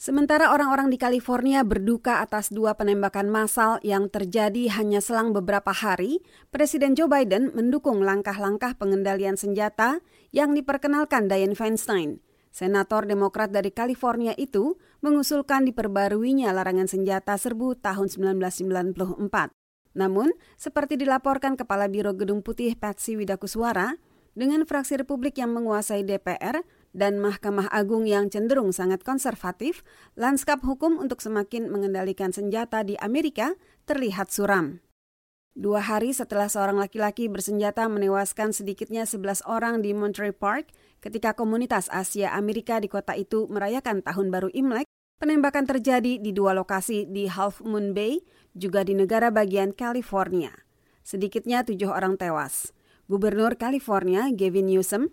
Sementara orang-orang di California berduka atas 2 penembakan massal yang terjadi hanya selang beberapa hari, Presiden Joe Biden mendukung langkah-langkah pengendalian senjata yang diperkenalkan Dianne Feinstein. Senator Demokrat dari California itu mengusulkan diperbaruinya larangan senjata serbu tahun 1994. Namun, seperti dilaporkan Kepala Biro Gedung Putih Patsy Widakuswara, dengan fraksi Republik yang menguasai DPR dan Mahkamah Agung yang cenderung sangat konservatif, lanskap hukum untuk semakin mengendalikan senjata di Amerika terlihat suram. 2 hari setelah seorang laki-laki bersenjata menewaskan sedikitnya 11 orang di Monterey Park ketika komunitas Asia Amerika di kota itu merayakan Tahun Baru Imlek, penembakan terjadi di 2 lokasi di Half Moon Bay, juga di negara bagian California. Sedikitnya 7 orang tewas. Gubernur California, Gavin Newsom,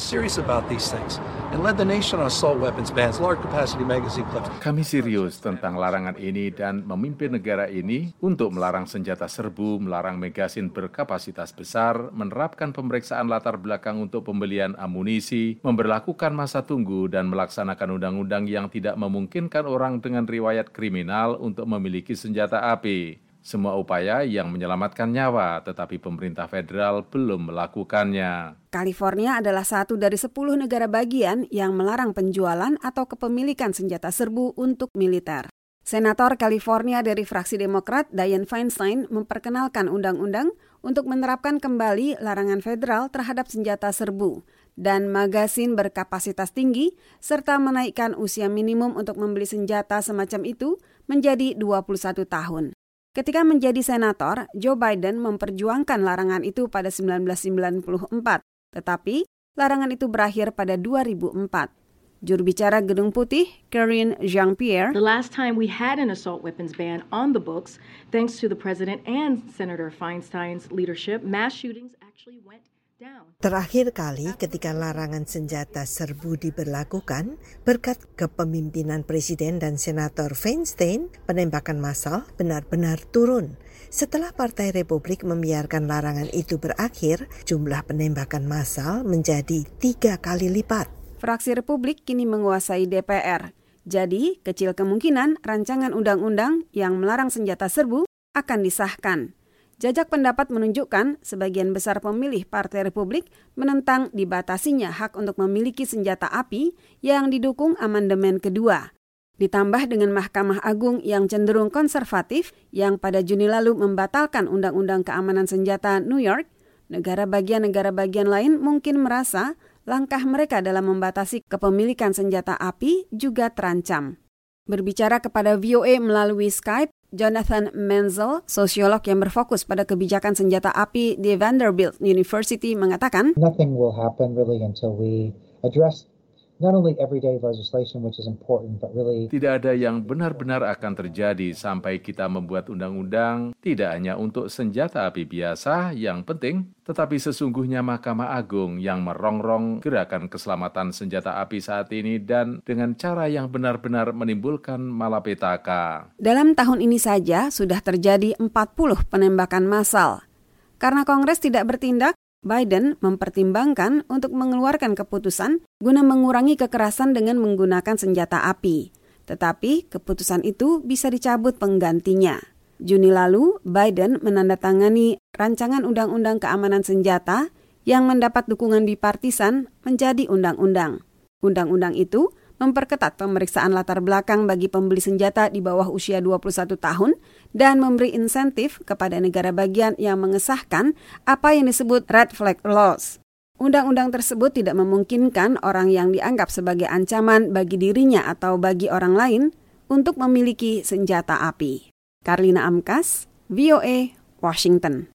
Kami serius tentang larangan ini dan memimpin negara ini untuk melarang senjata serbu, melarang magasin berkapasitas besar, menerapkan pemeriksaan latar belakang untuk pembelian amunisi, memberlakukan masa tunggu, dan melaksanakan undang-undang yang tidak memungkinkan orang dengan riwayat kriminal untuk memiliki senjata api. Semua upaya yang menyelamatkan nyawa, tetapi pemerintah federal belum melakukannya. California adalah satu dari 10 negara bagian yang melarang penjualan atau kepemilikan senjata serbu untuk militer. Senator California dari fraksi Demokrat, Dianne Feinstein, memperkenalkan undang-undang untuk menerapkan kembali larangan federal terhadap senjata serbu dan magasin berkapasitas tinggi, serta menaikkan usia minimum untuk membeli senjata semacam itu menjadi 21 tahun. Ketika menjadi senator, Joe Biden memperjuangkan larangan itu pada 1994, tetapi larangan itu berakhir pada 2004. Juru bicara Gedung Putih, Karine Jean-Pierre, The last time we had an assault weapons ban on the books, thanks to the president and Senator Feinstein's leadership, mass shootings actually went down. Terakhir kali ketika larangan senjata serbu diberlakukan, berkat kepemimpinan Presiden dan Senator Feinstein, penembakan massal benar-benar turun. Setelah Partai Republik membiarkan larangan itu berakhir, jumlah penembakan massal menjadi 3 kali lipat. Fraksi Republik kini menguasai DPR. Jadi, kecil kemungkinan rancangan undang-undang yang melarang senjata serbu akan disahkan. Jajak pendapat menunjukkan sebagian besar pemilih Partai Republik menentang dibatasinya hak untuk memiliki senjata api yang didukung amandemen kedua. Ditambah dengan Mahkamah Agung yang cenderung konservatif yang pada Juni lalu membatalkan Undang-Undang Keamanan Senjata New York, negara bagian lain mungkin merasa langkah mereka dalam membatasi kepemilikan senjata api juga terancam. Berbicara kepada VOA melalui Skype, Jonathan Menzel, sosiolog yang berfokus pada kebijakan senjata api di Vanderbilt University, mengatakan, Nothing will happen really until we address not only everyday legislation, which is important, but really Tidak ada yang benar-benar akan terjadi sampai kita membuat undang-undang tidak hanya untuk senjata api biasa yang penting, tetapi sesungguhnya Mahkamah Agung yang merongrong gerakan keselamatan senjata api saat ini dan dengan cara yang benar-benar menimbulkan malapetaka. Dalam tahun ini saja sudah terjadi 40 penembakan massal. Karena Kongres tidak bertindak, Biden mempertimbangkan untuk mengeluarkan keputusan guna mengurangi kekerasan dengan menggunakan senjata api. Tetapi keputusan itu bisa dicabut penggantinya. Juni lalu, Biden menandatangani rancangan Undang-Undang Keamanan Senjata yang mendapat dukungan bipartisan menjadi undang-undang. Undang-undang itu memperketat pemeriksaan latar belakang bagi pembeli senjata di bawah usia 21 tahun dan memberi insentif kepada negara bagian yang mengesahkan apa yang disebut red flag laws. Undang-undang tersebut tidak memungkinkan orang yang dianggap sebagai ancaman bagi dirinya atau bagi orang lain untuk memiliki senjata api. Karlina Amkas, VOA, Washington.